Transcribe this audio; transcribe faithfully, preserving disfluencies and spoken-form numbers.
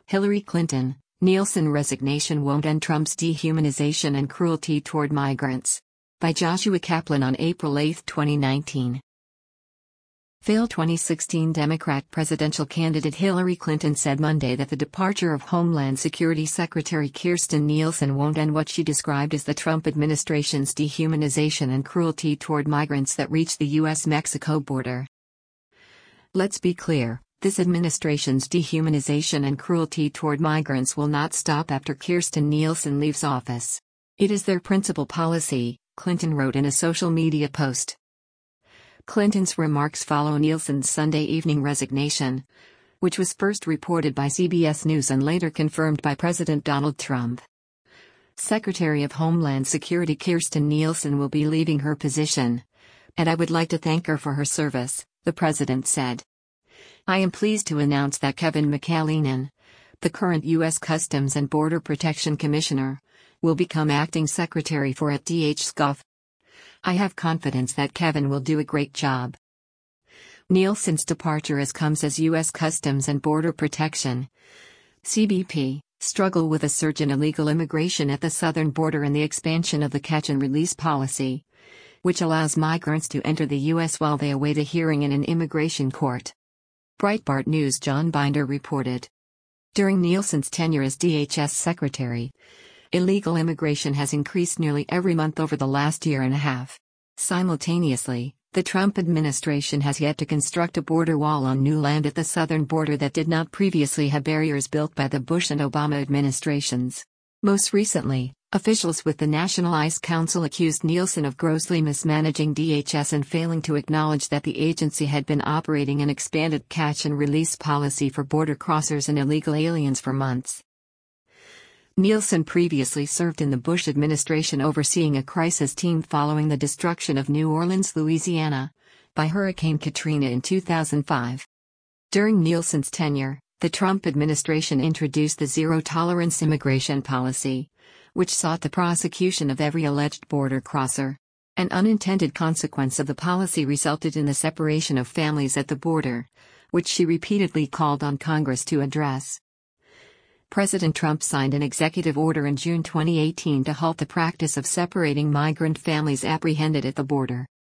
Hillary Clinton, Nielsen resignation won't end Trump's dehumanization and cruelty toward migrants. By Joshua Kaplan on April eighth, twenty nineteen. Failed twenty sixteen Democrat presidential candidate Hillary Clinton said Monday that the departure of Homeland Security Secretary Kirstjen Nielsen won't end what she described as the Trump administration's dehumanization and cruelty toward migrants that reach the U S Mexico border. Let's be clear, this administration's dehumanization and cruelty toward migrants will not stop after Kirstjen Nielsen leaves office. It is their principal policy, Clinton wrote in a social media post. Clinton's remarks follow Nielsen's Sunday evening resignation, which was first reported by C B S News and later confirmed by President Donald Trump. Secretary of Homeland Security Kirstjen Nielsen will be leaving her position, and I would like to thank her for her service, the president said. I am pleased to announce that Kevin McAleenan, the current U S Customs and Border Protection Commissioner, will become acting secretary for at D H S C O F. I have confidence that Kevin will do a great job. Nielsen's departure as comes as U S Customs and Border Protection (C B P) struggle with a surge in illegal immigration at the southern border and the expansion of the catch and release policy, which allows migrants to enter the U S while they await a hearing in an immigration court. Breitbart News' John Binder reported. During Nielsen's tenure as D H S secretary, illegal immigration has increased nearly every month over the last year and a half. Simultaneously, the Trump administration has yet to construct a border wall on new land at the southern border that did not previously have barriers built by the Bush and Obama administrations. Most recently, officials with the National ICE Council accused Nielsen of grossly mismanaging D H S and failing to acknowledge that the agency had been operating an expanded catch and release policy for border crossers and illegal aliens for months. Nielsen previously served in the Bush administration overseeing a crisis team following the destruction of New Orleans, Louisiana, by Hurricane Katrina in two thousand five. During Nielsen's tenure, the Trump administration introduced the zero-tolerance immigration policy, which sought the prosecution of every alleged border crosser. An unintended consequence of the policy resulted in the separation of families at the border, which she repeatedly called on Congress to address. President Trump signed an executive order in June twenty eighteen to halt the practice of separating migrant families apprehended at the border.